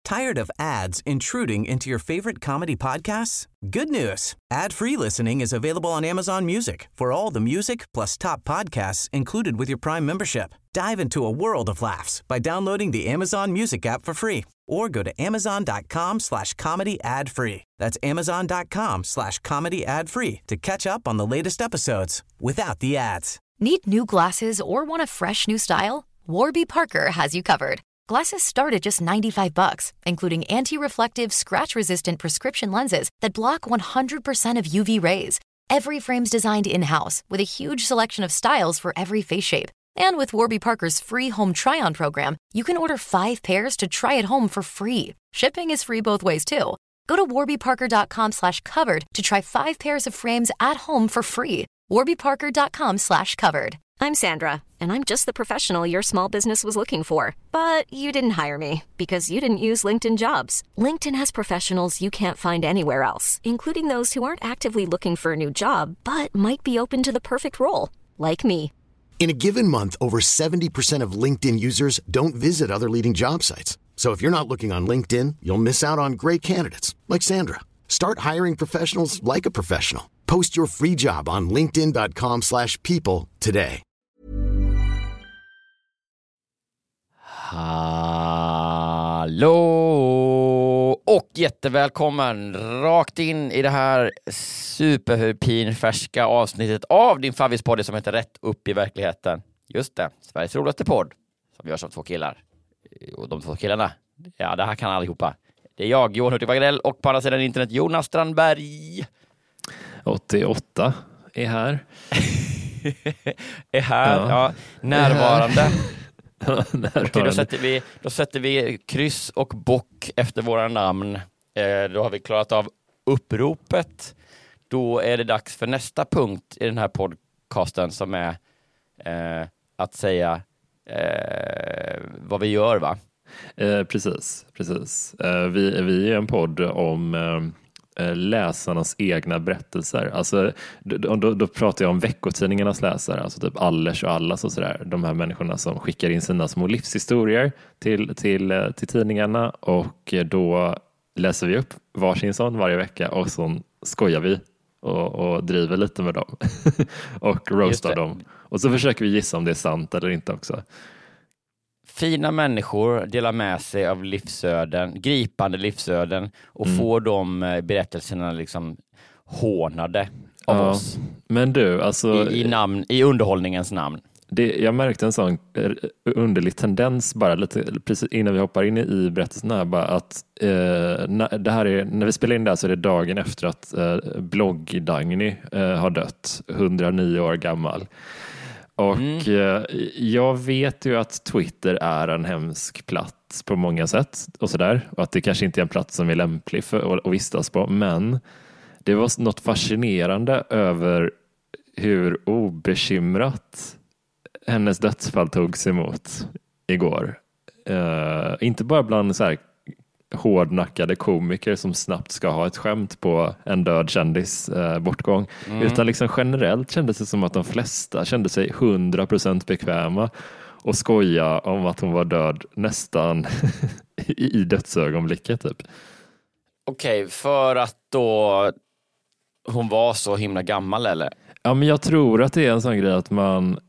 Tired of ads intruding into your favorite comedy podcasts? Good news. Ad-free listening is available on Amazon Music for all the music plus top podcasts included with your Prime membership. Dive into a world of laughs by downloading the Amazon Music app for free or go to amazon.com/comedy ad-free. That's amazon.com/comedy ad-free to catch up on the latest episodes without the ads. Need new glasses or want a fresh new style? Warby Parker has you covered. Glasses start at just $95, including anti-reflective, scratch-resistant prescription lenses that block 100% of UV rays. Every frame's designed in-house with a huge selection of styles for every face shape. And with Warby Parker's free home try-on program, you can order 5 pairs to try at home for free. Shipping is free both ways, too. Go to warbyparker.com/covered to try 5 pairs of frames at home for free. warbyparker.com/covered. I'm Sandra, and I'm just the professional your small business was looking for. But you didn't hire me because you didn't use LinkedIn Jobs. LinkedIn has professionals you can't find anywhere else, including those who aren't actively looking for a new job, but might be open to the perfect role, like me. In a given month, over 70% of LinkedIn users don't visit other leading job sites. So if you're not looking on LinkedIn, you'll miss out on great candidates like Sandra. Start hiring professionals like a professional. Post your free job on linkedin.com/people today. Hallå och jättevälkommen rakt in i det här superpinfärska avsnittet av din favvispodd som heter Rätt upp i verkligheten. Just det, Sveriges roligaste podd som görs av 2 killar. Och de 2 killarna, ja, det här kan allihopa. Det är jag, Johan Hurtig Wagrell, och på andra sidan internet Jonas Strandberg. 88 är här. Är här, ja. Närvarande. Okej, då sätter vi kryss och bock efter våra namn. Då har vi klarat av uppropet. Då är det dags för nästa punkt i den här podcasten som är att säga vad vi gör, va? Precis. Vi är en podd om läsarnas egna berättelser. Alltså, då pratar jag om veckotidningarnas läsare, alltså typ Allers och Allas och sådär. De här människorna som skickar in sina små livshistorier till tidningarna, och då läser vi upp varsin sån varje vecka och så skojar vi och driver lite med dem och roastar dem. Och så försöker vi gissa om det är sant eller inte också. Fina människor delar med sig av livsöden, gripande livsöden, och får de berättelserna liksom hånade av oss. Men du, alltså i underhållningens namn. Jag märkte en sån underlig tendens bara lite precis innan vi hoppar in i berättelsen här, bara att det här är, när vi spelar in det här så är det dagen efter att blogg-Dagny har dött, 109 år gammal. Och jag vet ju att Twitter är en hemsk plats på många sätt och sådär. Och att det kanske inte är en plats som är lämplig för att vistas på. Men det var något fascinerande över hur obekymrat hennes dödsfall togs emot igår. Inte bara bland så här hårdnackade komiker som snabbt ska ha ett skämt på en död kändis bortgång, utan liksom generellt kändes det som att de flesta kände sig 100% bekväma och skoja om att hon var död nästan i dödsögonblicket typ. Okej, för att då hon var så himla gammal, eller? Ja, men jag tror att det är en sån grej att man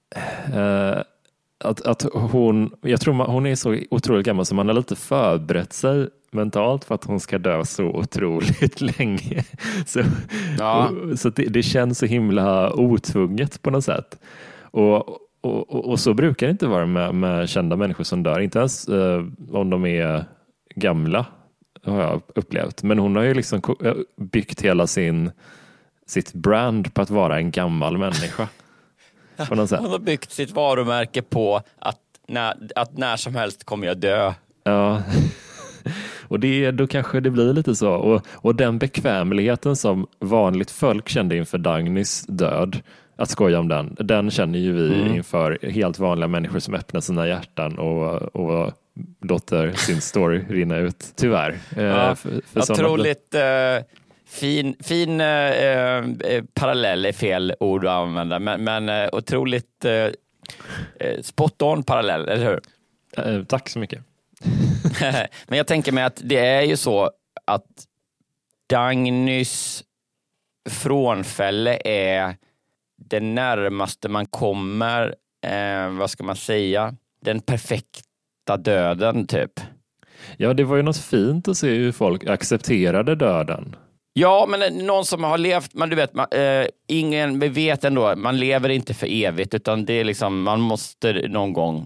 att jag tror hon är så otroligt gammal så man har lite förberett sig mentalt för att hon ska dö så otroligt länge. Så det känns så himla otvunget på något sätt. Och så brukar det inte vara med kända människor som dör. Inte ens om de är gamla, har jag upplevt. Men hon har ju liksom byggt hela sitt brand på att vara en gammal människa. Hon har byggt sitt varumärke på att när som helst kommer jag dö. Ja, och då kanske det blir lite så. Och den bekvämligheten som vanligt folk kände inför Dagnys död, att skoja om den känner ju vi inför helt vanliga människor som öppnar sina hjärtan och låter sin story rinna ut. Tyvärr. Otroligt fin parallell är fel ord att använda, men otroligt spot on parallell, eller hur? Tack så mycket. Men jag tänker mig att det är ju så att Dagnys frånfälle är det närmaste man kommer, vad ska man säga, den perfekta döden typ. Ja, det var ju något fint att se hur folk accepterade döden. Ja, men någon som har levt, men du vet, ingen vet ändå, man lever inte för evigt, utan det är liksom, man måste någon gång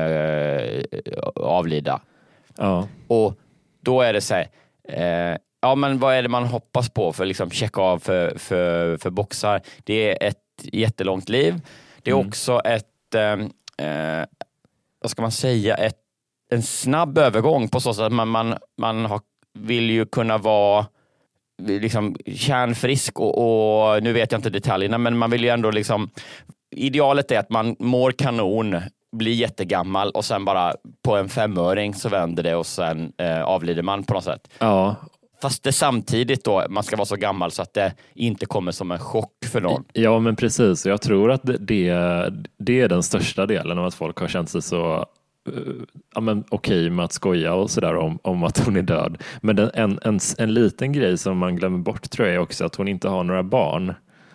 avlida. Ja. Och då är det så här, ja men vad är det man hoppas på för liksom checka av för boxar? Det är ett jättelångt liv. Det är också ett, vad ska man säga, en snabb övergång på så sätt att man vill ju kunna vara liksom kärnfrisk och nu vet jag inte detaljerna, men man vill ju ändå liksom, idealet är att man mår kanon, blir jättegammal och sen bara på en 5-öring så vänder det och sen avlider man på något sätt. Ja. Fast det samtidigt då, man ska vara så gammal så att det inte kommer som en chock för någon. Ja, men precis. Jag tror att det är den största delen av att folk har känt sig så okej med att skoja och sådär om att hon är död. Men en liten grej som man glömmer bort tror jag är också att hon inte har några barn.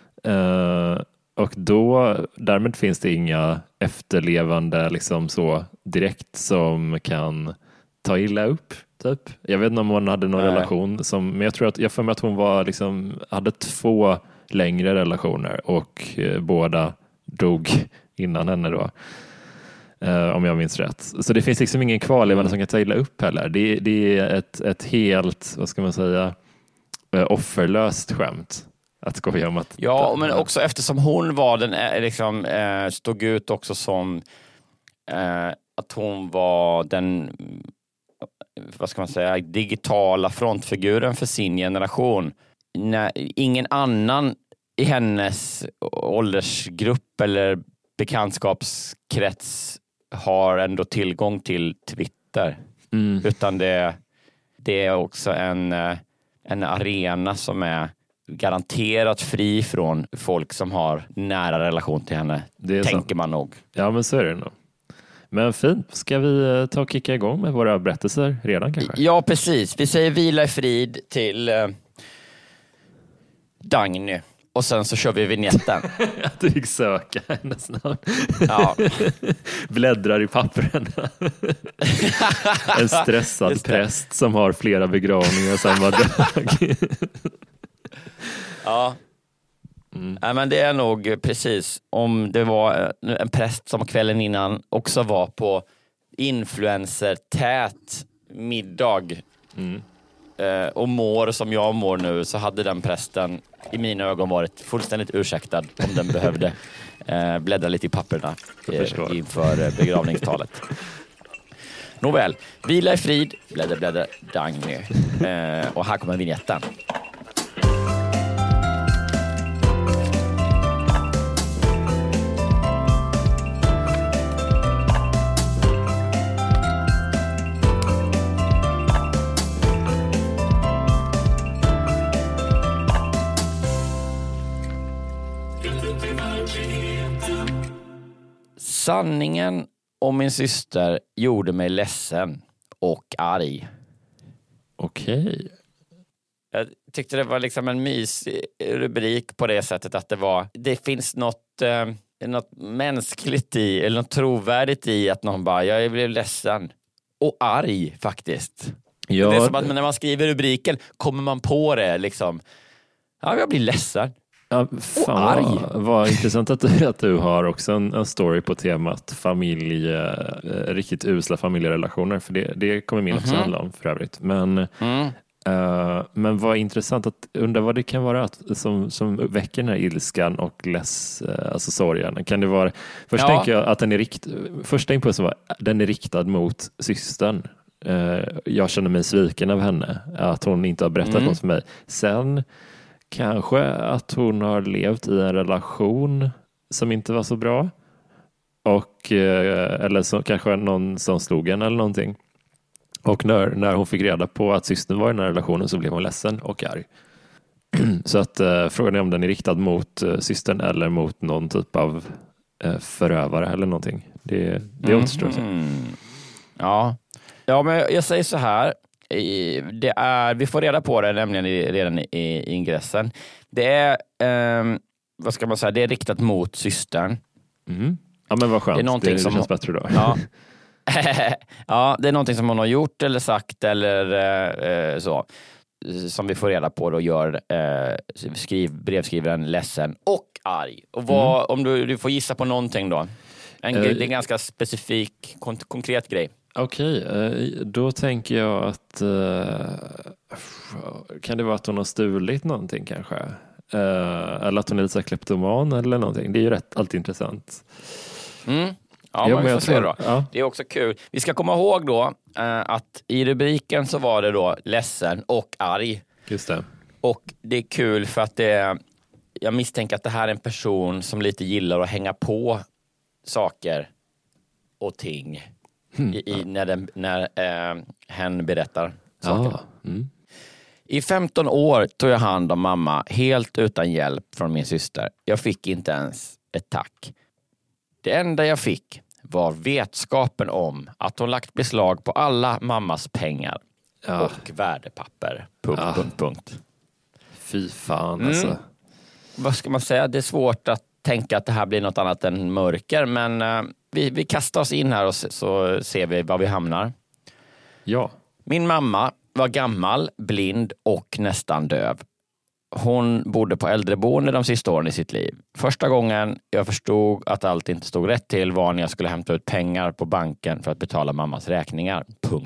Och därmed finns det inga efterlevande liksom så direkt som kan ta illa upp. Typ. Jag vet inte om hon hade någon relation men jag tror att jag för mig att hon var liksom, hade 2 längre relationer och båda dog innan henne då. Om jag minns rätt. Så det finns liksom ingen kvarlevande som kan ta illa upp heller. Det är ett helt, vad ska man säga, offerlöst skämt att skoja om att... Ja, men också eftersom hon var den, liksom, stod ut också som att hon var den, vad ska man säga, digitala frontfiguren för sin generation. Ingen annan i hennes åldersgrupp eller bekantskapskrets har ändå tillgång till Twitter. Utan det är också en arena som är garanterat fri från folk som har nära relation till henne. Det tänker man nog. Ja, men så är det nog. Men fint, ska vi ta och kicka igång med våra berättelser redan kanske? Ja, precis. Vi säger vila i frid till Dagny. Och sen så kör vi vignetten. Att du gick söka hennes namn. Ja. Bläddrar i pappren. En stressad präst som har flera begravningar samma dag. Ja. Ja, men det är nog precis om det var en präst som kvällen innan också var på influencer-tät middag och mår som jag mår nu, så hade den prästen i mina ögon varit fullständigt ursäktad om den behövde bläddra lite i papperna inför begravningstalet. Nåväl, vila i frid, bläddra, Dagny. Och här kommer vignetten. Sanningen om min syster gjorde mig ledsen och arg. Okej. Jag tyckte det var liksom en mysig rubrik på det sättet att det finns något mänskligt i, eller något trovärdigt i att någon bara, jag blev ledsen och arg faktiskt. Ja. Det är som att när man skriver rubriken kommer man på det liksom, ja, jag blir ledsen. Ja, fan vad intressant att du har också en story på temat riktigt usla familjerelationer, för det kommer min också handla om för övrigt. Men vad intressant att undra vad det kan vara som väcker den här ilskan och alltså sorgen. Kan det vara, först tänker jag att första impulsen var den är riktad mot systern. Jag känner mig sviken av henne, att hon inte har berättat något för mig. Sen kanske att hon har levt i en relation som inte var så bra. Eller så, kanske någon som slog henne eller någonting. Och när hon fick reda på att systern var i den här relationen så blev hon ledsen och arg. Så att frågan är om den är riktad mot systern eller mot någon typ av förövare eller någonting. Det återstår sig. Ja. Ja, men jag säger så här. Vi får reda på det nämligen redan i ingressen. Det är, vad ska man säga, det är riktat mot systern. Mm. Ja, men vad skönt. Det känns bättre då. Ja. Ja, det är någonting som hon har gjort eller sagt eller så. Som vi får reda på då gör brevskrivaren ledsen och arg. Och om du får gissa på någonting då. Det är en ganska specifik, konkret grej. Okej, då tänker jag att kan det vara att hon har stulit någonting kanske? Eller att hon är lite kleptoman eller någonting. Det är ju alltid intressant. Ja, men vi får se då. Ja. Det är också kul. Vi ska komma ihåg då att i rubriken så var det då ledsen och arg. Just det. Och det är kul för att jag misstänker att det här är en person som lite gillar att hänga på saker och ting när hen berättar saker. I 15 år tog jag hand om mamma helt utan hjälp från min syster. Jag fick inte ens ett tack. Det enda jag fick var vetskapen om att hon lagt beslag på alla mammas pengar och värdepapper. Fy fan alltså. Vad ska man säga? Det är svårt att tänka att det här blir något annat än mörker, men vi kastar oss in här och så ser vi var vi hamnar. Ja. Min mamma var gammal, blind och nästan döv. Hon bodde på äldreboende de sista åren i sitt liv. Första gången jag förstod att allt inte stod rätt till var när jag skulle hämta ut pengar på banken för att betala mammas räkningar.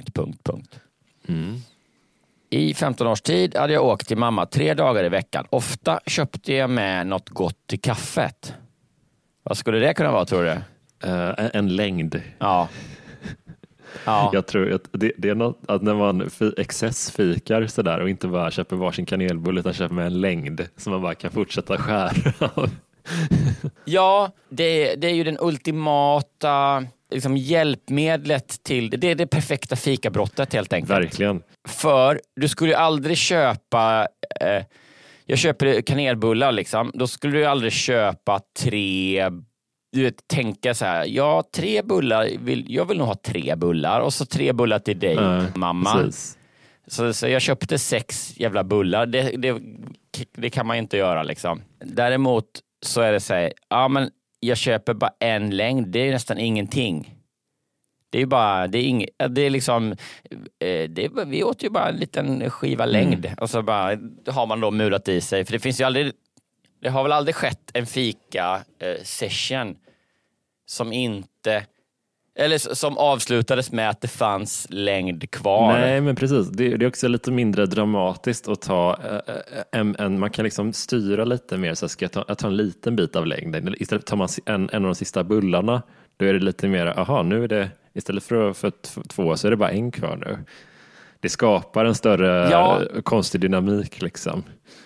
I 15 års tid hade jag åkt till mamma 3 dagar i veckan. Ofta köpte jag med något gott till kaffet. Vad skulle det kunna vara, tror du? En längd. Ja. Jag tror att det är något att när man excessfikar sådär och inte bara köper varsin kanelbulle utan köper med en längd som man bara kan fortsätta skära av. Ja, det är ju den ultimata liksom, hjälpmedlet till det är det perfekta fikabrottet helt enkelt. Verkligen. För du skulle ju aldrig köpa jag köper kanelbullar liksom, då skulle du aldrig köpa 3, du vet, tänka så här, 3 bullar, jag vill nog ha 3 bullar och så 3 bullar till dig, mamma. Precis. Så jag köpte 6 jävla bullar. Det kan man inte göra liksom. Däremot så är det så här, men jag köper bara en längd, det är nästan ingenting. Det är bara, vi åt ju bara en liten skiva längd och så bara har man då murat i sig, för det finns ju aldrig, det har väl aldrig skett en fika session som inte, eller som avslutades med att det fanns längd kvar. Nej, men precis. Det är också lite mindre dramatiskt att ta man kan liksom styra lite mer, så ska jag ta en liten bit av längden. Istället tar man en av de sista bullarna, då är det lite mer, nu är det, istället för 2 så är det bara 1 kvar nu. Det skapar en större konstig dynamik liksom.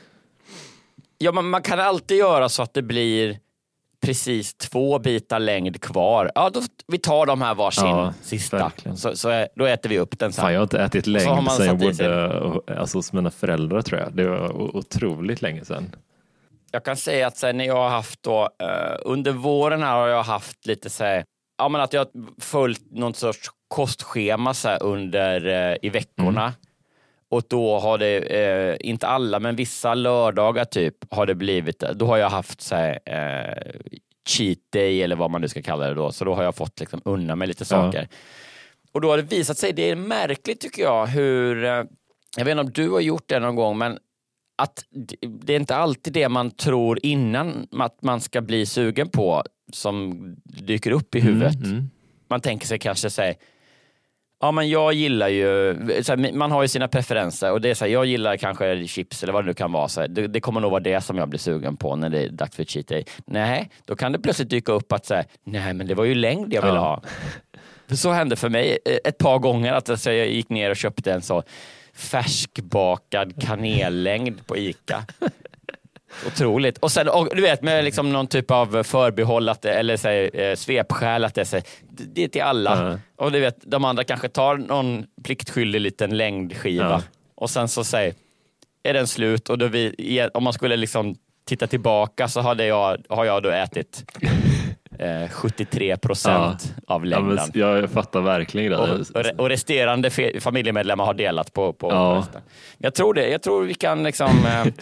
Ja, men man kan alltid göra så att det blir precis 2 bitar längd kvar. Ja, vi tar de här varsin sista. Så då äter vi upp den sen. Fan, jag har inte ätit längd sen jag bodde hos mina föräldrar, tror jag. Det var otroligt länge sedan. Jag kan säga att när jag har haft då, under våren här har jag haft lite så här, men att jag har följt någon sorts kostschema så här, i veckorna. Och då har det, inte alla, men vissa lördagar typ har det blivit, då har jag haft så här, cheat day eller vad man nu ska kalla det då. Så då har jag fått liksom unna mig lite saker. Och då har det visat sig, det är märkligt tycker jag, hur, jag vet inte om du har gjort det någon gång, men att det är inte alltid det man tror innan att man ska bli sugen på som dyker upp i huvudet. Man tänker sig kanske säga, men jag gillar ju, så här, man har ju sina preferenser och det är så här, jag gillar kanske chips eller vad det nu kan vara, så här, det kommer nog vara det som jag blir sugen på när det är dags för cheat day. Nej, då kan det plötsligt dyka upp att säga, nej men det var ju längd jag ville ha. Så hände för mig ett par gånger att alltså, jag gick ner och köpte en så färskbakad kanellängd på Ica. Otroligt. Och sen, du vet, med liksom någon typ av förbehåll att eller svepskäl att det är till alla. Och du vet, de andra kanske tar någon pliktskyldig liten längdskiva. Och sen så är den slut och då om man skulle liksom titta tillbaka så har jag då ätit 73% av längden. Ja, jag fattar verkligen det. Och resterande familjemedlemmar har delat på resten. Jag tror vi kan liksom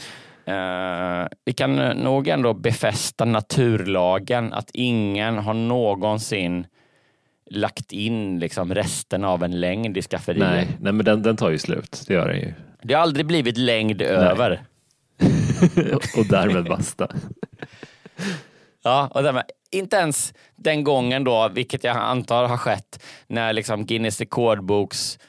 vi kan nog ändå befästa naturlagen att ingen har någonsin lagt in liksom resten av en längd i skafferiet. Nej, men den tar ju slut. Det gör den ju. Det har aldrig blivit längd över. Och därmed basta. Ja, och därmed, inte ens den gången då, vilket jag antar har skett när liksom Guinness rekordboks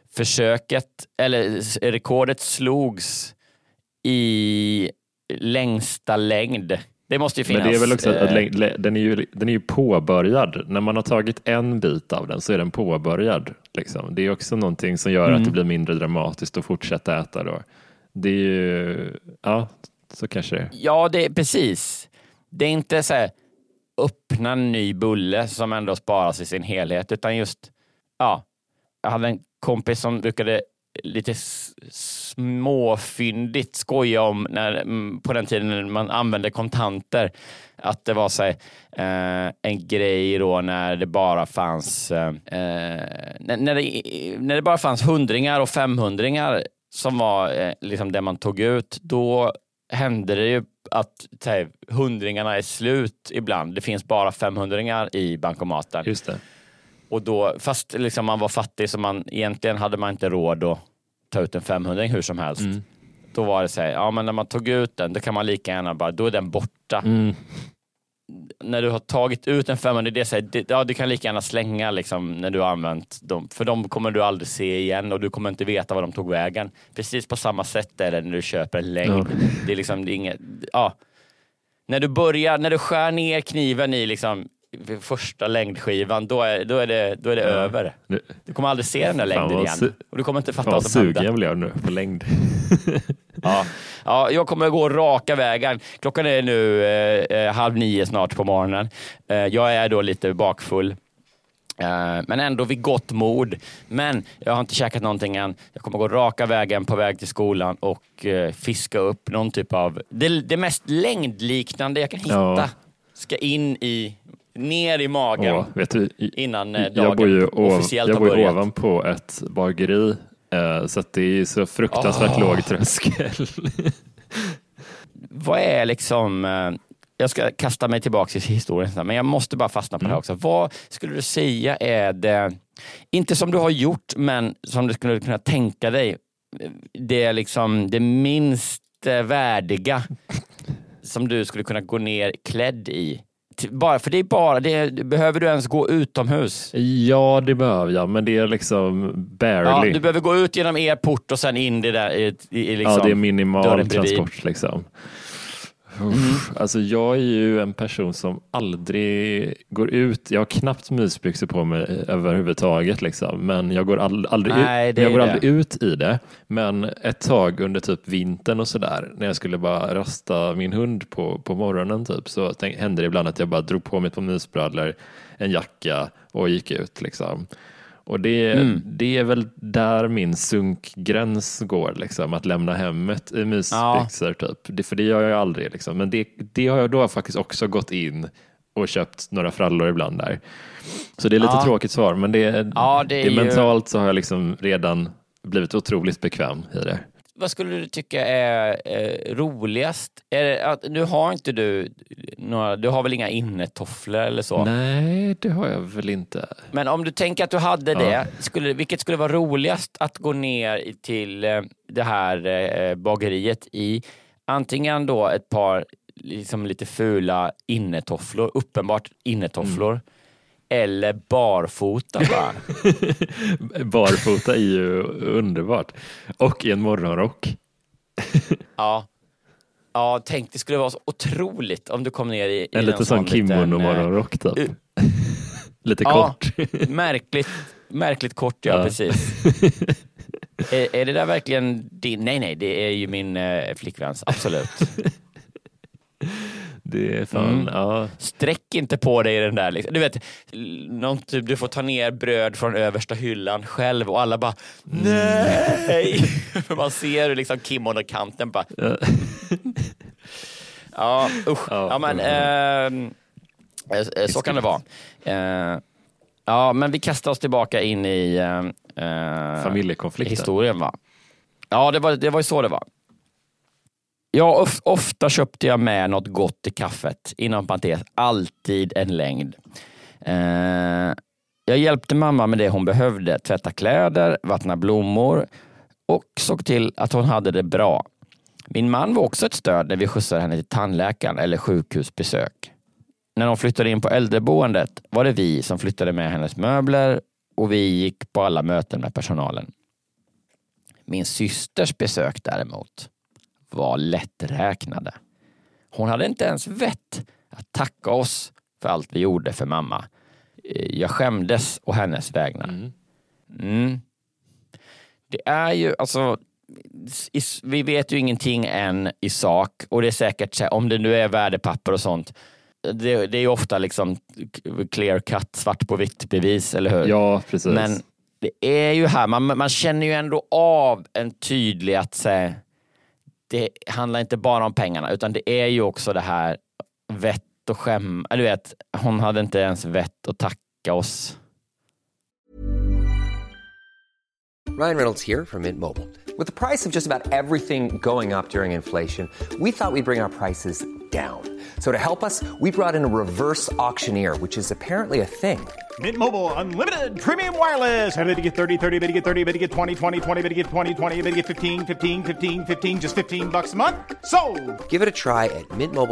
rekordet slogs i längsta längd. Det måste ju finnas. Men det är väl också att den är ju påbörjad. När man har tagit en bit av den så är den påbörjad. Liksom. Det är också någonting som gör att det blir mindre dramatiskt att fortsätta äta då. Det är ju, ja, så kanske det är. Ja, det är precis. Det är inte så här öppna en ny bulle som ändå sparas i sin helhet, utan just, ja, jag hade en kompis som brukade lite småfyndigt skoja om på den tiden när man använde kontanter, att det var så här, en grej då när det bara fanns när det bara fanns 100-ringar och 500-ringar som var liksom det man tog ut. Då hände det ju att 100-ringarna är slut ibland. Det finns bara 500-ringar i bankomaten. Just det. Och då, fast liksom man var fattig så egentligen hade man inte råd att ta ut en 500-ring hur som helst. Då var det så här, ja, men när man tog ut den, då kan man lika gärna bara, då är den borta. När du har tagit ut en 500, det är så här, du kan lika gärna slänga liksom, när du har använt dem. För de kommer du aldrig se igen och du kommer inte veta vad de tog vägen. Precis på samma sätt är det när du köper en längd. Det är liksom, det är inget, när du skär ner kniven i liksom första längdskivan, då är det över. Du kommer aldrig se den där längden igen. Och du kommer inte fatta vad som händer. Sugen blir jag nu på längd. Ja, jag kommer gå raka vägen. Klockan är nu 8:30 snart på morgonen. Jag är då lite bakfull. Men ändå vid gott mod. Men jag har inte käkat någonting än. Jag kommer gå raka vägen på väg till skolan och fiska upp någon typ av det mest längdliknande jag kan hitta. Ska ner i magen vet du, innan dagen officiellt har börjat. Jag bor ju ovanpå ett bageri, så att det är så fruktansvärt låg tröskel. Vad är liksom... jag ska kasta mig tillbaka i historien, men jag måste bara fastna på det här också. Vad skulle du säga är det, inte som du har gjort, men som du skulle kunna tänka dig, det är liksom det minst värdiga som du skulle kunna gå ner klädd i? Bara, för behöver du ens gå utomhus? Ja, det behöver jag, men det är liksom barely. Ja, du behöver gå ut genom er port och sen in det där i liksom, ja, det är minimal transport liksom. Alltså jag är ju en person som aldrig går ut. Jag har knappt mysbyxor på mig överhuvudtaget liksom. Men jag går aldrig ut i det. Men ett tag under typ vintern och sådär, när jag skulle bara rasta min hund på morgonen typ, så hände det ibland att jag bara drog på mig på mysbrallor, en jacka och gick ut liksom. Och det är väl där min sunkgräns går liksom, att lämna hemmet i mysbyxor typ. För det gör jag aldrig liksom. Men det har jag då faktiskt också gått in och köpt några frallor ibland där. Så det är lite tråkigt svar, men det är mentalt så har jag liksom redan blivit otroligt bekväm i det. Vad skulle du tycka är roligast? Är det att, nu har inte du har väl inga innetofflor eller så? Nej, det har jag väl inte. Men om du tänker att du hade det, vilket skulle vara roligast att gå ner till det här bageriet i? Antingen då ett par liksom lite fula innetofflor, uppenbart innetofflor, eller barfota bara. Barfota är ju underbart. Och i en morgonrock. Ja, tänk, det skulle vara så otroligt om du kom ner i en lite sån kimono-morgonrock typ. Lite kort. Märkligt kort, precis. Är det där verkligen din? Nej, det är ju min flickväns, absolut. Det är fan, Sträck inte på dig i den där liksom. Du vet, du får ta ner bröd från översta hyllan själv och alla bara nej. För man ser liksom kimono-kanten bara. Ja, usch. Ja, men Så kan det vara. Ja, men vi kastar oss tillbaka in i familjekonflikten. Historien, va? Ja, det var ju så det var. Ja, ofta köpte jag med något gott i kaffet. Inom parentes, alltid en längd. Jag hjälpte mamma med det hon behövde. Tvätta kläder, vattna blommor och såg till att hon hade det bra. Min man var också ett stöd när vi skjutsade henne till tandläkaren eller sjukhusbesök. När de flyttade in på äldreboendet var det vi som flyttade med hennes möbler och vi gick på alla möten med personalen. Min systers besök däremot var lätträknade. Hon hade inte ens vett att tacka oss för allt vi gjorde för mamma. Jag skämdes och hennes vägnar. Det är ju, alltså, vi vet ju ingenting än i sak och det är säkert, om det nu är värdepapper och sånt, det är ju ofta liksom clear cut, svart på vitt bevis, eller hur? Ja, precis. Men det är ju här, man känner ju ändå av en tydlig att säga, det handlar inte bara om pengarna, utan det är ju också det här vett och skäm. Du vet, hon hade inte ens vett att tacka oss. Ryan Reynolds here from Mint Mobile. With the price of just about everything going up during inflation, we thought we'd bring our prices down. So to help us, we brought in a reverse auctioneer, which is apparently a thing. Mint Mobile Unlimited Premium Wireless. How to get 30, 30, how to get 30, how to get 20, 20, 20, how to get 20, 20, how to get 15, 15, 15, 15, just $15 a month? Sold! Give it a try at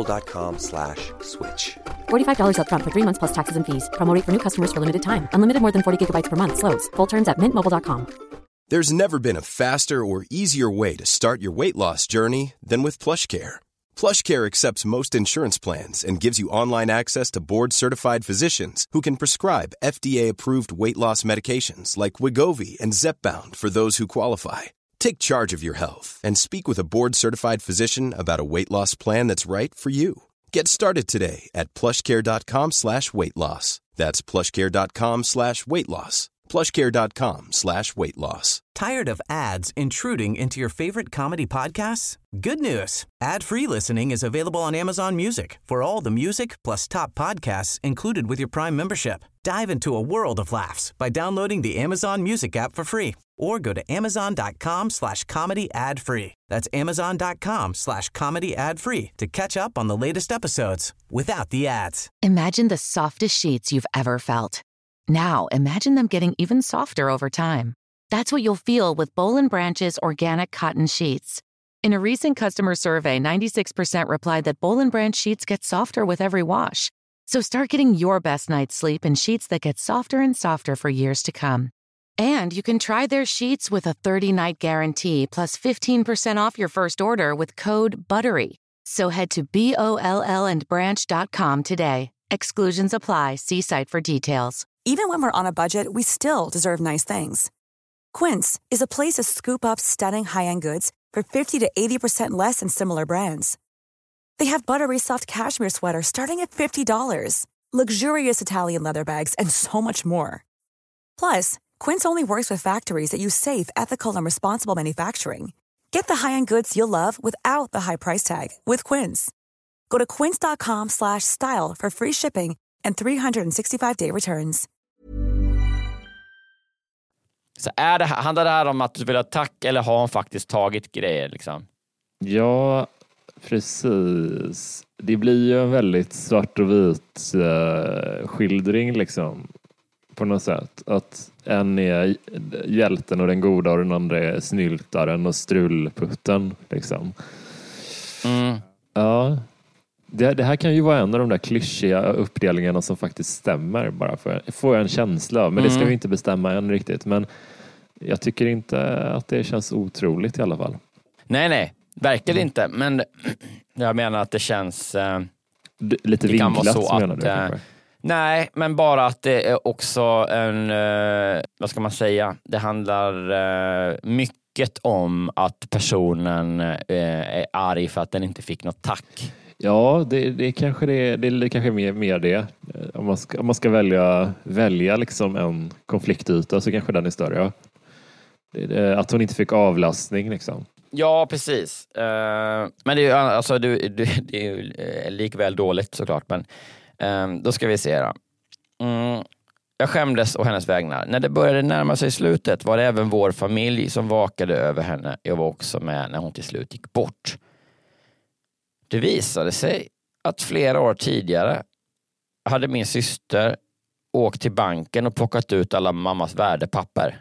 mintmobile.com/switch. $45 up front for 3 months plus taxes and fees. Promo rate for new customers for limited time. Unlimited more than 40 gigabytes per month. Slows full terms at mintmobile.com. There's never been a faster or easier way to start your weight loss journey than with PlushCare. PlushCare accepts most insurance plans and gives you online access to board-certified physicians who can prescribe FDA-approved weight loss medications like Wegovy and Zepbound for those who qualify. Take charge of your health and speak with a board-certified physician about a weight loss plan that's right for you. Get started today at plushcare.com/weight loss. That's plushcare.com/weight loss. plushcare.com/weight loss. Tired of ads intruding into your favorite comedy podcasts? Good news. Ad-free listening is available on Amazon Music for all the music plus top podcasts included with your Prime membership. Dive into a world of laughs by downloading the Amazon Music app for free or go to amazon.com/comedy ad-free. That's amazon.com/comedy ad-free to catch up on the latest episodes without the ads. Imagine the softest sheets you've ever felt. Now, imagine them getting even softer over time. That's what you'll feel with Boll & Branch's organic cotton sheets. In a recent customer survey, 96% replied that Boll & Branch sheets get softer with every wash. So start getting your best night's sleep in sheets that get softer and softer for years to come. And you can try their sheets with a 30-night guarantee plus 15% off your first order with code BUTTERY. So head to BOLLandbranch.com today. Exclusions apply. See site for details. Even when we're on a budget, we still deserve nice things. Quince is a place to scoop up stunning high-end goods for 50 to 80% less than similar brands. They have buttery soft cashmere sweaters starting at $50, luxurious Italian leather bags, and so much more. Plus, Quince only works with factories that use safe, ethical, and responsible manufacturing. Get the high-end goods you'll love without the high price tag with Quince. Go to quince.com/style for free shipping and 365-day returns. Så handlar det här om att du vill ha tack eller har hon faktiskt tagit grejer liksom? Ja, precis. Det blir ju en väldigt svart och vit skildring liksom. På något sätt. Att en är hjälten och den goda och den andra är snyltaren och strulputten liksom. Ja. Det här kan ju vara en av de där klyschiga uppdelningarna som faktiskt stämmer, bara får jag en känsla av. Men det ska vi inte bestämma än riktigt. Men jag tycker inte att det känns otroligt i alla fall. Nej, verkligen inte. Men jag menar att det känns... lite det kan vinklat, vara så menar att... du kanske? Nej, men bara att det är också en... vad ska man säga? Det handlar mycket om att personen är arg för att den inte fick något tack. Ja, det kanske är kanske mer det. Om man ska välja liksom en konfliktyta så kanske den är större. Ja. Att hon inte fick avlastning liksom. Ja, precis. Men det är ju alltså, det är ju likväl dåligt såklart. Men Då ska vi se då. Jag skämdes och hennes vägnar. När det började närma sig slutet var det även vår familj som vakade över henne. Jag var också med när hon till slut gick bort. Det visade sig att flera år tidigare hade min syster åkt till banken och plockat ut alla mammas värdepapper.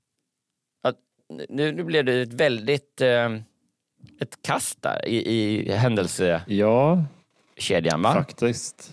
Nu blev det ett väldigt ett kast där i händelsekedjan, va? Faktiskt.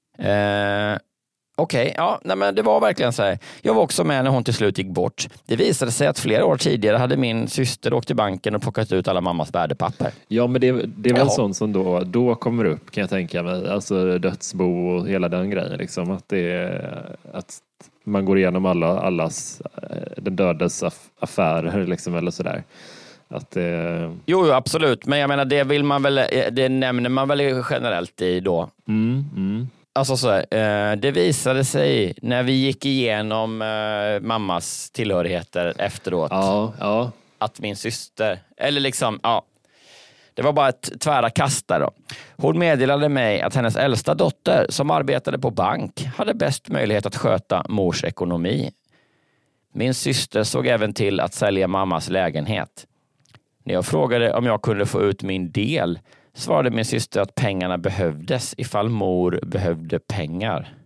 Okej, men det var verkligen så här. Jag var också med när hon till slut gick bort. Det visade sig att flera år tidigare hade min syster åkt till banken och plockat ut alla mammas värdepapper. Ja, men det är väl sånt som då kommer upp, kan jag tänka mig. Alltså dödsbo och hela den grejen. Liksom. Att man går igenom allas den dödes affärer liksom, eller sådär. Jo, absolut. Men jag menar, det nämner man väl generellt i då. Alltså så här, det visade sig när vi gick igenom mammas tillhörigheter efteråt att min syster, eller liksom, det var bara ett tvära kast där då. Hon meddelade mig att hennes äldsta dotter som arbetade på bank hade bäst möjlighet att sköta mors ekonomi. Min syster såg även till att sälja mammas lägenhet. När jag frågade om jag kunde få ut min del svarade min syster att pengarna behövdes ifall mor behövde pengar.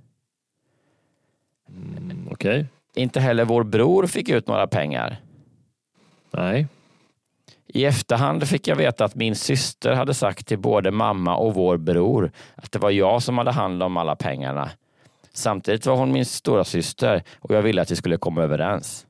Okej. Inte heller vår bror fick ut några pengar. Nej. I efterhand fick jag veta att min syster hade sagt till både mamma och vår bror att det var jag som hade hand om alla pengarna. Samtidigt var hon min stora syster och jag ville att vi skulle komma överens.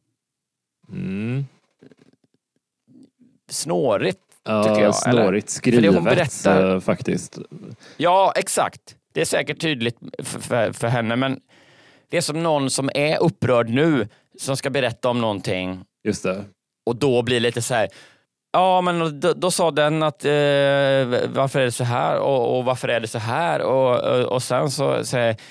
Snårigt. Tycker jag, snårigt skrivet faktiskt. Ja, exakt. Det är säkert tydligt för henne, men det är som någon som är upprörd nu som ska berätta om någonting. Just det. Och då blir det lite så här, ja, men då sa den att varför är det så här och varför är det så här och sen så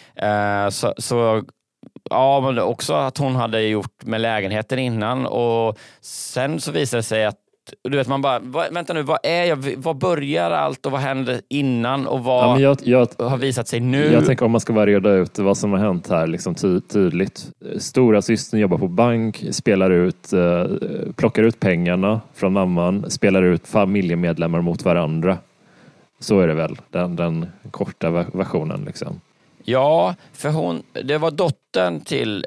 ja, men också att hon hade gjort med lägenheten innan och sen så visade det sig att du vet, man bara, vänta nu, vad börjar allt och vad hände innan och vad har visat sig nu? Jag tänker om man ska bara reda ut vad som har hänt här liksom tydligt. Stora systern jobbar på bank, plockar ut pengarna från mamman, spelar ut familjemedlemmar mot varandra. Så är det väl, den korta versionen liksom. Ja, för det var dottern till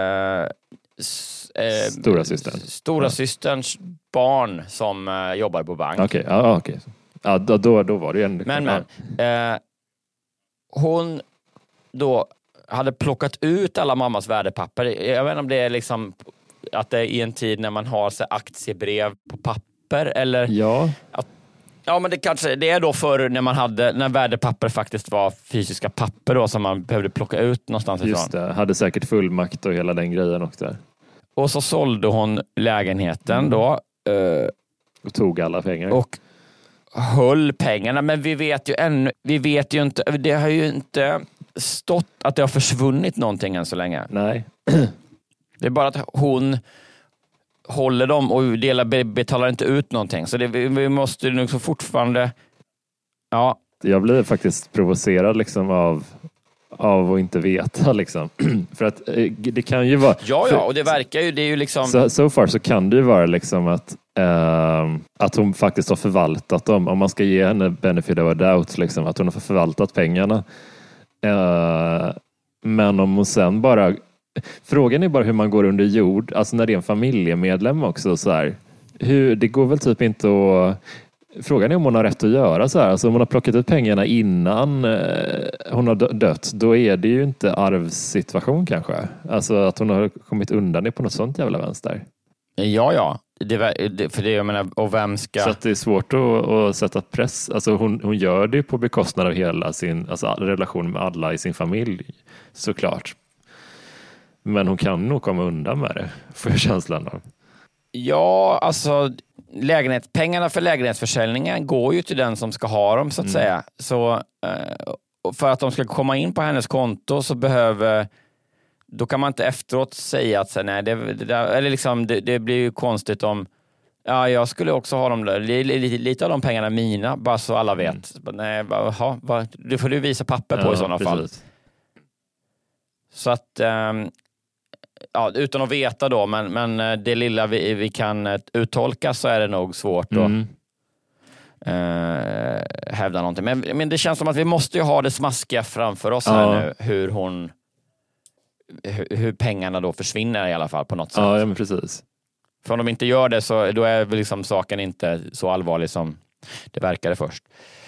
stora systerns barn som jobbar på bank. Okej. Ja, då var det ju en... Men hon då hade plockat ut alla mammas värdepapper. Jag vet inte om det är liksom att det är i en tid när man har så aktiebrev på papper eller... Ja. Ja, men det är då förr när värdepapper faktiskt var fysiska papper då som man behövde plocka ut någonstans ifrån. Just det, hade säkert fullmakt och hela den grejen också. Och så sålde hon lägenheten då. Och tog alla pengar. Och höll pengarna. Men vi vet ju inte, det har ju inte stått att det har försvunnit någonting än så länge. Nej. Det är bara att hon håller dem och betalar inte ut någonting. Så vi måste nu så fortfarande... Ja. Jag blir faktiskt provocerad liksom av att inte veta liksom. För att det kan ju vara... Ja, och det verkar ju, det är ju liksom... So far så kan det ju vara liksom att hon faktiskt har förvaltat dem. Om man ska ge henne benefit of a doubt liksom, att hon har förvaltat pengarna. Men om hon sen bara... Frågan är bara hur man går under jord. Alltså när det är en familjemedlem också så här. Det går väl typ inte att... Frågan är om hon har rätt att göra så här. Alltså om hon har plockat ut pengarna innan hon har dött, då är det ju inte arvssituation kanske. Alltså att hon har kommit undan det på något sånt jävla vänster. Ja. För det jag menar, och vem ska... Så att det är svårt att sätta press. Alltså hon gör det på bekostnad av hela sin relation med alla i sin familj, såklart. Men hon kan nog komma undan med det, får jag känslan av. Ja, alltså pengarna för lägenhetsförsäljningen går ju till den som ska ha dem så att säga. Så för att de ska komma in på hennes konto så då kan man inte efteråt säga att nej, eller liksom, det blir ju konstigt om jag skulle också ha dem där. Lite av de pengarna mina, bara så alla vet. Nej, det får du visa papper på i sådana fall. Så att, ja, utan att veta då, men det lilla vi kan uttolka så är det nog svårt att hävda någonting. Men det känns som att vi måste ju ha det smaskiga framför oss här nu, hur pengarna då försvinner i alla fall på något sätt. Ja, men precis. För om de inte gör det så då är väl liksom saken inte så allvarlig som det verkade först.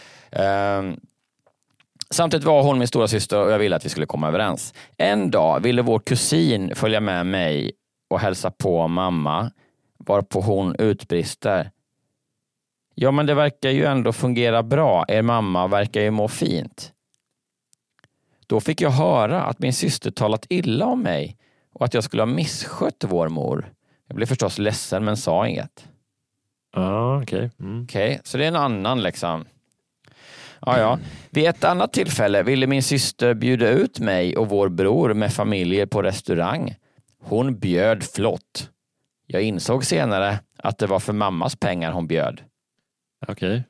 Samtidigt var hon min stora syster och jag ville att vi skulle komma överens. En dag ville vår kusin följa med mig och hälsa på mamma, varpå hon utbrister: ja, men det verkar ju ändå fungera bra. Er mamma verkar ju må fint. Då fick jag höra att min syster talat illa om mig och att jag skulle ha misskött vår mor. Jag blev förstås ledsen men sa inget. Okej. Okej, så det är en annan liksom. Ja. Vid ett annat tillfälle ville min syster bjuda ut mig och vår bror med familjer på restaurang. Hon bjöd flott. Jag insåg senare att det var för mammas pengar hon bjöd. Okej.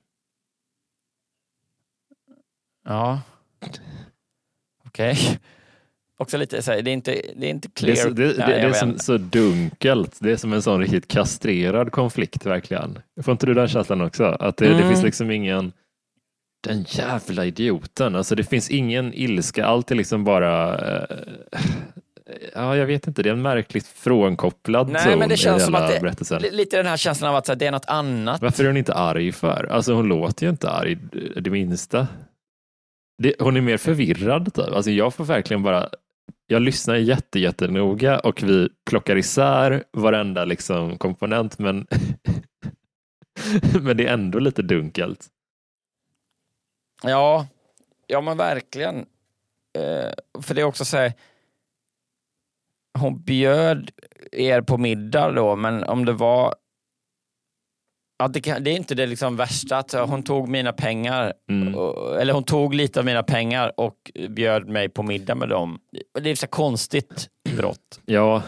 Ja. Okej. Också lite så här, det är inte clear. Det är så dunkelt. Det är som en sån riktigt kastrerad konflikt verkligen. Får inte du den känslan också? Att det finns liksom ingen den jävla idioten. Alltså det finns ingen ilska. Allt är liksom bara ja, jag vet inte. Det är en märkligt frånkopplad zon. Men det känns som att berättelsen. Lite den här känslan av att så här, det är något annat. Varför är hon inte arg för? Alltså hon låter ju inte arg det minsta. Hon är mer förvirrad typ. Alltså jag får verkligen bara, jag lyssnar jättenoga och vi plockar isär varenda liksom komponent, men men det är ändå lite dunkelt. Ja men verkligen. För det är också så här, hon bjöd er på middag då, men om det var det är inte det liksom värsta att hon tog mina pengar eller hon tog lite av mina pengar och bjöd mig på middag med dem. Det är så konstigt brott. Ja.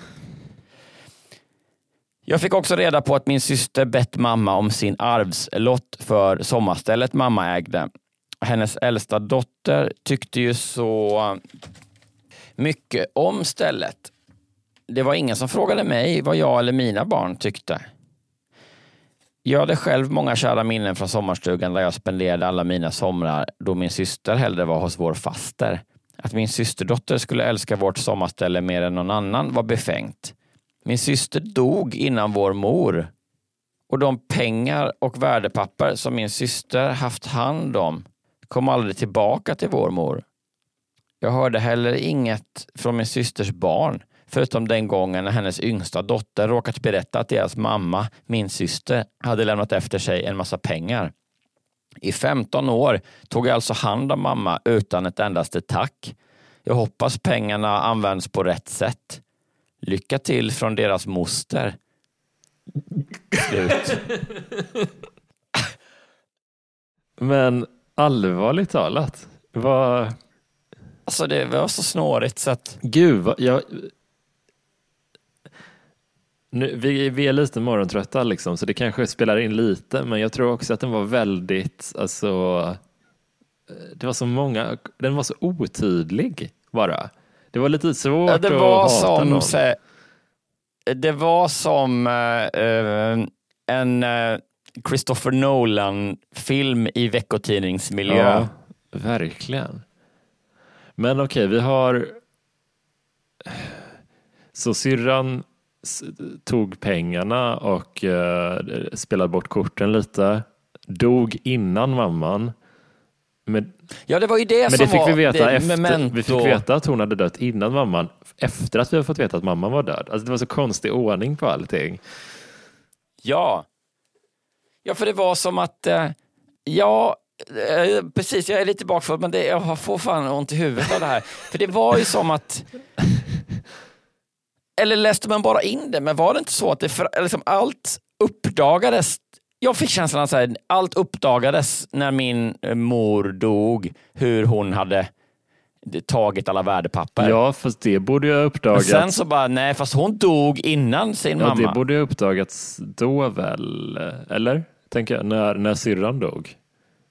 Jag fick också reda på att min syster bett mamma om sin arvslott för sommarstället mamma ägde. Hennes äldsta dotter tyckte ju så mycket om stället. Det var ingen som frågade mig vad jag eller mina barn tyckte. Jag hade själv många kära minnen från sommarstugan där jag spenderade alla mina somrar då min syster hellre var hos vår faster. Att min systerdotter skulle älska vårt sommarställe mer än någon annan var befängt. Min syster dog innan vår mor. Och de pengar och värdepapper som min syster haft hand om kom aldrig tillbaka till vår mor. Jag hörde heller inget från min systers barn, förutom den gången när hennes yngsta dotter råkat berätta att deras mamma, min syster, hade lämnat efter sig en massa pengar. I 15 år tog jag alltså hand om mamma utan ett endaste tack. Jag hoppas pengarna används på rätt sätt. Lycka till från deras moster. Slut. Men allvarligt talat, alltså det var så snårigt så att... Gud, nu, vi är lite morgontrötta liksom, så det kanske spelar in lite, men jag tror också att den var väldigt, alltså det var så många, den var så otydlig bara. Det var lite svårt att hata någon. Det var som en Christopher Nolan-film i veckotidningsmiljö. Ja, verkligen. Men okej, vi har så syrran tog pengarna och spelade bort korten lite. Dog innan mamman. Ja, det var ju det men som det fick var vi veta memento. Vi fick veta att hon hade dött innan mamman, efter att vi har fått veta att mamman var död. Alltså det var så konstig ordning på allting. Ja, för det var som att precis, jag är lite bakför, men jag får fan ont i huvudet av det här. För det var ju som att eller läste man bara in det, men var det inte så att det liksom allt uppdagades? Jag fick känslan att allt uppdagades när min mor dog, hur hon hade tagit alla värdepapper. Ja, fast det borde ju ha uppdagats. Men sen så bara, nej, fast hon dog innan sin mamma. Ja, det borde ju ha uppdagats då väl, eller? Tänker jag, när syrran dog.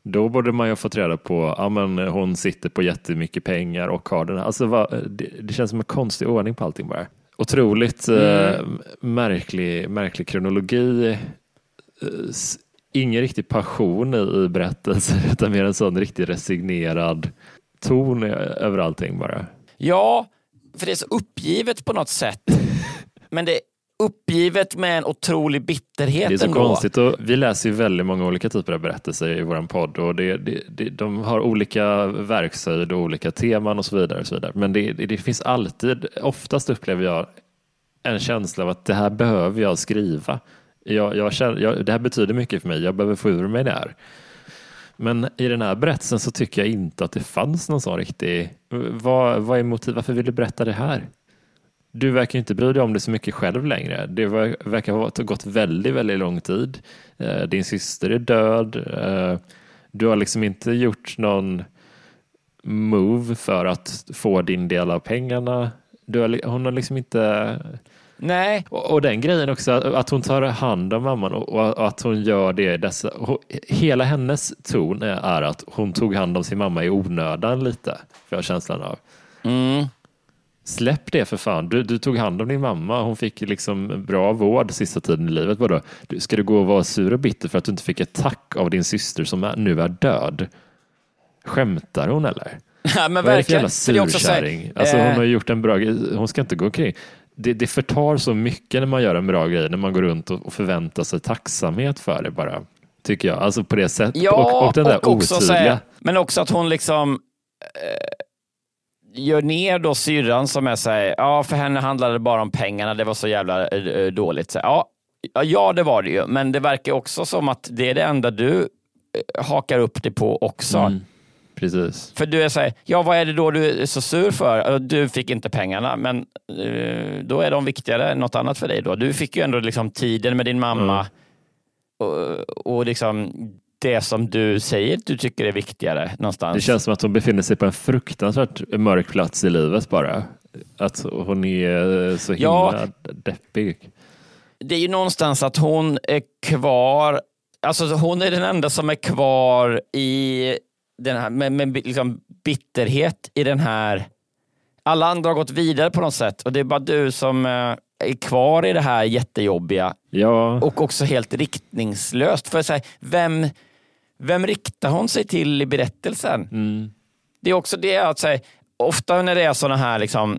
Då borde man ju ha fått reda på, men hon sitter på jättemycket pengar och har den här. Alltså det känns som en konstig ordning på allting bara. Otroligt märklig kronologi. Ingen riktig passion i berättelsen, utan mer en sån riktigt resignerad ton över allting bara. Ja, för det är så uppgivet på något sätt. Men det är uppgivet med en otrolig bitterhet. Det är så ändå. konstigt, och vi läser ju väldigt många olika typer av berättelser i vår podd, och de har olika verkshöjd och olika teman och så vidare. Och så vidare. Men det finns alltid, oftast upplever jag en känsla av att det här behöver jag skriva. Det här betyder mycket för mig, jag behöver få ur mig det här. Men i den här berättelsen så tycker jag inte att det fanns någon sån riktig... Vad är motiv? Varför vill du berätta det här? Du verkar inte bry dig om det så mycket själv längre. Det verkar ha gått väldigt, väldigt lång tid. Din syster är död. Du har liksom inte gjort någon move för att få din del av pengarna. Hon har liksom inte... Nej. Och den grejen också, att hon tar hand om mamman och att hon gör det. Hela hennes ton är att hon tog hand om sin mamma i onödan lite, för jag har känslan av. Släpp det för fan. Du tog hand om din mamma. Hon fick liksom bra vård sista tiden i livet. Vadå? Ska du gå och vara sur och bitter för att du inte fick ett tack av din syster som nu är död? Skämtar hon eller? Ja, men vad är det för verkligen. jävla surkärring? Alltså hon har gjort en bra grej. Hon ska inte gå omkring. Det förtar så mycket när man gör en bra grej, när man går runt och förväntar sig tacksamhet för det bara, tycker jag. Alltså på det sättet. Ja, och den där också otydliga. Men också att hon liksom gör ner då syrran som är såhär, ja, för henne handlade det bara om pengarna, det var så jävla dåligt. Så, ja, det var det ju. Men det verkar också som att det är det enda du hakar upp det på också. Precis. För du är såhär, ja, vad är det då du är så sur för? Du fick inte pengarna, men då är de viktigare än något annat för dig då. Du fick ju ändå liksom tiden med din mamma och liksom det som du säger du tycker är viktigare någonstans. Det känns som att hon befinner sig på en fruktansvärt mörk plats i livet bara. Att hon är så himla deppig. Det är ju någonstans att hon är kvar, alltså hon är den enda som är kvar i den här med liksom bitterhet i den här. Alla andra har gått vidare på något sätt och det är bara du som är kvar i det här jättejobbiga. Ja. Och också helt riktningslöst. För att säga, vem riktar hon sig till i berättelsen? Det är också det att säga, ofta när det är såna här liksom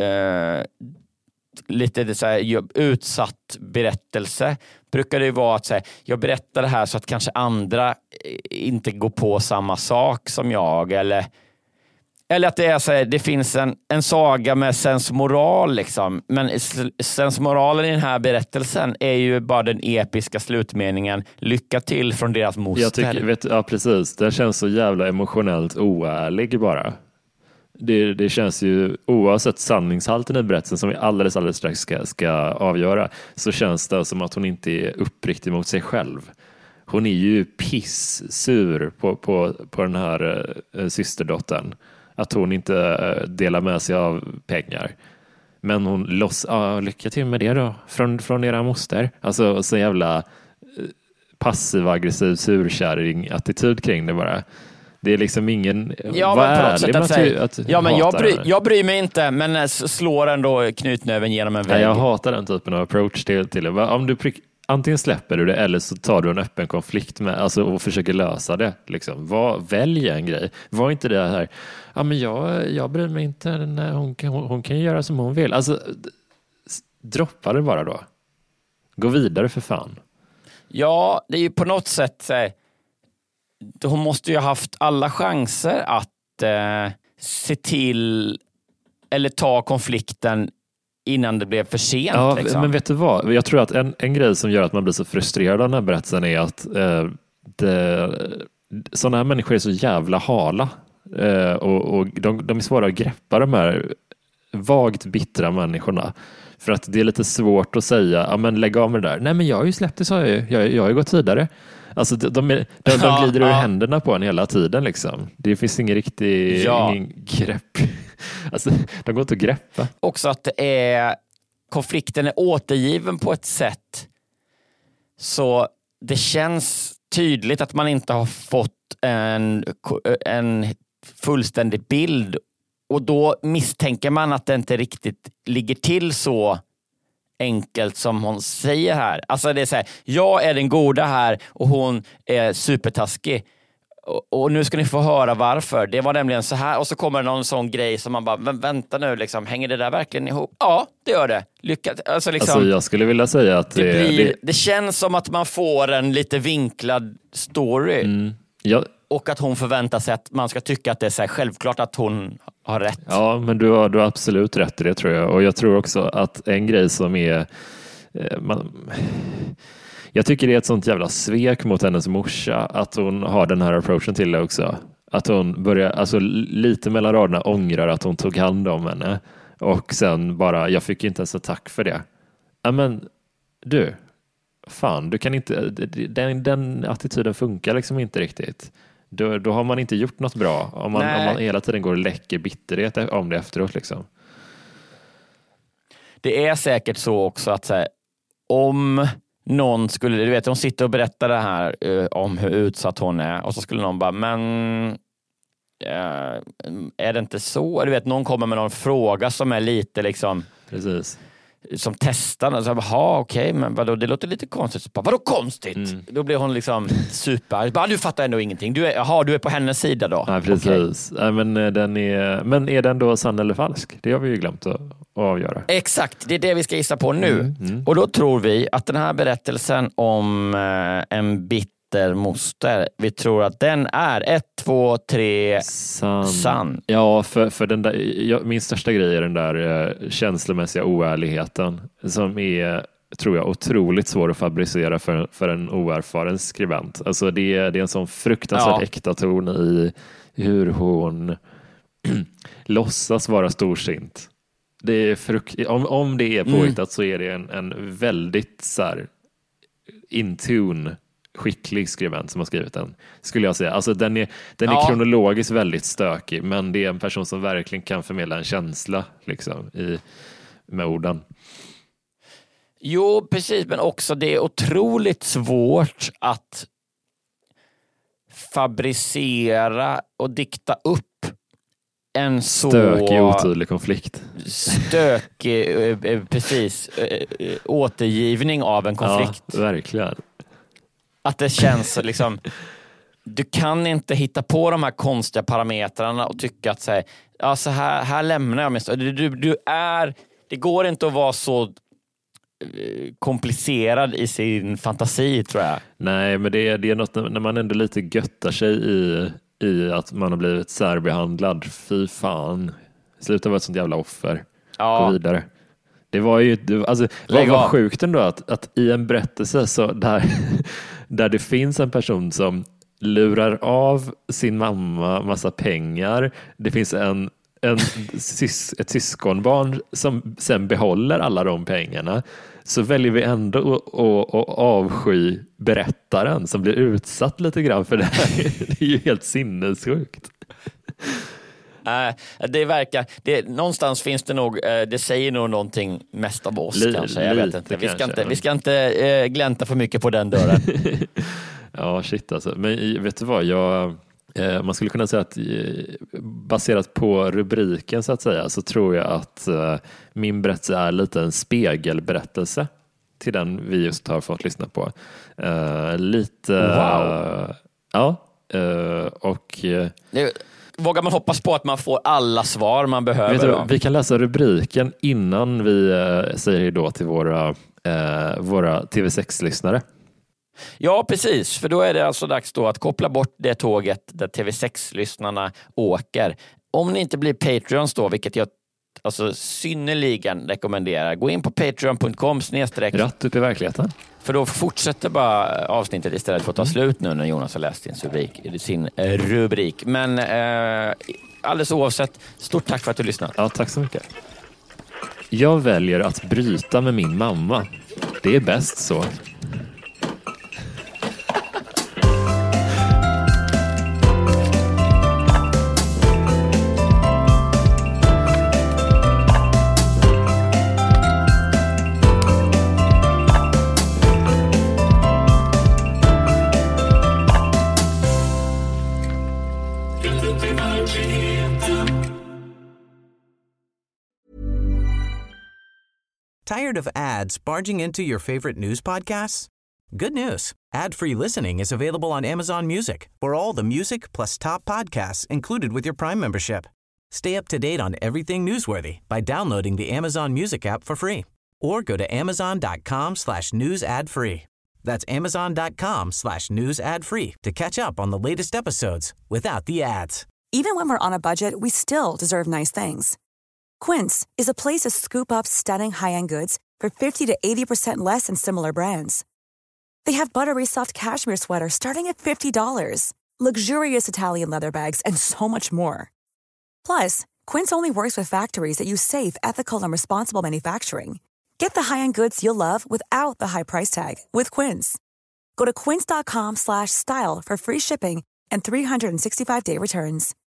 lite så här, utsatt berättelse brukar det ju vara att säga, jag berättar det här så att kanske andra inte går på samma sak som jag, eller att det är så här, det finns en saga med sensmoral liksom, men sensmoralen i den här berättelsen är ju bara den episka slutmeningen, lycka till från deras moster. Jag tycker, precis, det känns så jävla emotionellt oärlig bara. Det känns ju, oavsett sanningshalten i berättelsen som vi alldeles strax ska avgöra, så känns det som att hon inte är uppriktig mot sig själv. Hon är ju pissur på den här systerdottern. Att hon inte delar med sig av pengar. Men hon lycka till med det då. Från era moster. Alltså så jävla passiv-aggressiv surkärring-attityd kring det bara. Det är liksom ingen... Ja, men på något sätt att säga. Ja, men jag bryr mig inte, men slår ändå knytnäven genom en vägg. Jag hatar den typen av approach till det. Om du antingen släpper du det eller så tar du en öppen konflikt med, alltså, och försöker lösa det. Liksom. Välj en grej. Var inte det här, ja, men jag bryr mig inte, när hon kan göra som hon vill. Alltså, droppa det bara då. Gå vidare för fan. Ja, det är ju på något sätt så här, hon måste ju ha haft alla chanser att se till eller ta konflikten innan det blev för sent. Ja, liksom. Men vet du vad? Jag tror att en grej som gör att man blir så frustrerad av den här berättelsen är att sådana här människor är så jävla hala. Och de är svåra att greppa, de här vagt bittra människorna. För att det är lite svårt att säga, ja men lägg av med det där. Nej, men jag har ju släppt det, sa jag har ju gått vidare. Alltså de glider ur händerna på en hela tiden liksom. Det finns ingen grepp. Alltså, de går inte att greppa. Också att konflikten är återgiven på ett sätt så det känns tydligt att man inte har fått en fullständig bild, och då misstänker man att det inte riktigt ligger till så enkelt som hon säger här. Alltså det är så här, jag är den goda här och hon är supertaskig. Och nu ska ni få höra varför. Det var nämligen så här. Och så kommer någon sån grej som man bara, men vänta nu, liksom, hänger det där verkligen ihop? Ja, det gör det. Lyckat. Alltså, jag skulle vilja säga att det känns som att man får en lite vinklad story. Och att hon förväntar sig att man ska tycka att det är så här självklart att hon har rätt. Ja, men du har absolut rätt i det, tror jag. Och jag tror också att en grej som är... jag tycker det är ett sånt jävla svek mot hennes morsa att hon har den här approachen till det också. Att hon börjar, alltså lite mellan raderna, ångrar att hon tog hand om henne. Och sen bara, jag fick inte ens ett tack för det. Ja, men du, fan, du kan inte... Den attityden funkar liksom inte riktigt. Då har man inte gjort något bra om man hela tiden går och läcker bitterhet om det efteråt liksom. Det är säkert så också att så här, om någon skulle, du vet, hon sitter och berättar det här om hur utsatt hon är, och så skulle någon bara, men är det inte så? Du vet, någon kommer med någon fråga som är lite liksom, precis, som testar, och så bara, okej, men vadå, det låter lite konstigt. Så bara, vadå konstigt? Då blir hon liksom super. Bara, du fattar ändå ingenting. Du är på hennes sida då. Ja, precis. Okay. Men är den då sann eller falsk? Det har vi ju glömt att avgöra. Exakt, det är det vi ska gissa på nu. Och då tror vi att den här berättelsen om en bitter moster, vi tror att den är 1, 2, 3 sann. Ja, för den där, min största grej är den där känslomässiga oärligheten som är, tror jag, otroligt svår att fabricera för en oerfaren skribent. Alltså det är en sån fruktansvärt äkta ton i hur hon låtsas vara storsint. Det är om det är påhittat så är det en väldigt så här in tune skicklig skribent som har skrivit den, skulle jag säga. Alltså den är kronologiskt väldigt stökig, men det är en person som verkligen kan förmedla en känsla liksom med orden. Jo, precis, men också det är otroligt svårt att fabricera och dikta upp en så stökig, otydlig konflikt. Stökig, precis, återgivning av en konflikt. Ja, verkligen. Att det känns liksom, du kan inte hitta på de här konstiga parametrarna och tycka att så här lämnar jag mig. Det går inte att vara så komplicerad i sin fantasi, tror jag. Nej, men det är något när man ändå lite göttar sig i att man har blivit särbehandlad. Fy fan. Sluta vara ett sånt jävla offer. Ja. Gå vidare. Det var ju, alltså, vad sjukt ändå att i en berättelse så där det finns en person som lurar av sin mamma massa pengar. Det finns ett syskonbarn som sen behåller alla de pengarna. Så väljer vi ändå att avsky berättaren som blir utsatt lite grann för det här. Det är ju helt sinnessjukt. Det verkar, någonstans finns det nog, det säger nog någonting mest av oss kanske. Jag vet inte. Vi ska inte glänta för mycket på den dörren. Ja, shit alltså. Men vet du vad, man skulle kunna säga att baserat på rubriken så att säga, så tror jag att min berättelse är lite en spegelberättelse till den vi just har fått lyssna på. Wow. Ja, och vågar man hoppas på att man får alla svar man behöver? Vi kan läsa rubriken innan vi säger då till våra TV6-lyssnare. Ja, precis. För då är det alltså dags då att koppla bort det tåget där TV6-lyssnarna åker. Om ni inte blir Patreons då, vilket jag alltså synnerligen rekommenderar, gå in på patreon.com/ Rätt upp i verkligheten. För då fortsätter bara avsnittet istället för att ta slut nu när Jonas har läst sin rubrik. Men alldeles oavsett, stort tack för att du lyssnade. Ja, tack så mycket. Jag väljer att bryta med min mamma. Det är bäst så. Tired of ads barging into your favorite news podcasts? Good news. Ad-free listening is available on Amazon Music for all the music plus top podcasts included with your Prime membership. Stay up to date on everything newsworthy by downloading the Amazon Music app for free or go to amazon.com/news ad free. That's amazon.com/news ad free to catch up on the latest episodes without the ads. Even when we're on a budget, we still deserve nice things. Quince is a place to scoop up stunning high-end goods for 50 to 80% less than similar brands. They have buttery soft cashmere sweaters starting at $50, luxurious Italian leather bags, and so much more. Plus, Quince only works with factories that use safe, ethical, and responsible manufacturing. Get the high-end goods you'll love without the high price tag with Quince. Go to quince.com/style for free shipping and 365-day returns.